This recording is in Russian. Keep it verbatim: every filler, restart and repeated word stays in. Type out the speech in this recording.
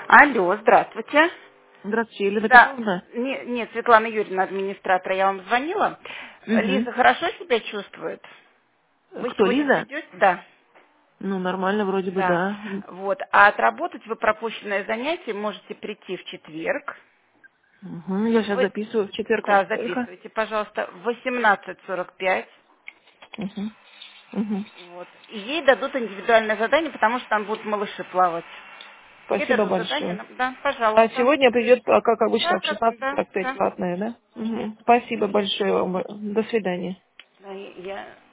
Алло, здравствуйте. Здравствуйте, Елена Да, Петровна. не- нет, Светлана Юрьевна, администратор, я вам звонила. Угу. Лиза хорошо себя чувствует? Вы Кто, сегодня Лиза? придете? Да, Ну, нормально вроде бы, да. да. Вот. А отработать вы пропущенное занятие можете прийти в четверг. Угу. Я сейчас Вы, записываю в четверг во да, сколько? записывайте, пожалуйста, в восемнадцать сорок пять. Угу. Угу. Вот. И ей дадут индивидуальное задание, потому что там будут малыши плавать. Ей Спасибо дадут задание, большое. на- да, А пожалуйста. сегодня придет, а, как обычно, Да, в как, шестнадцать да, сорок пять да. платная, да? Угу. Спасибо большое вам. До свидания. Да, и я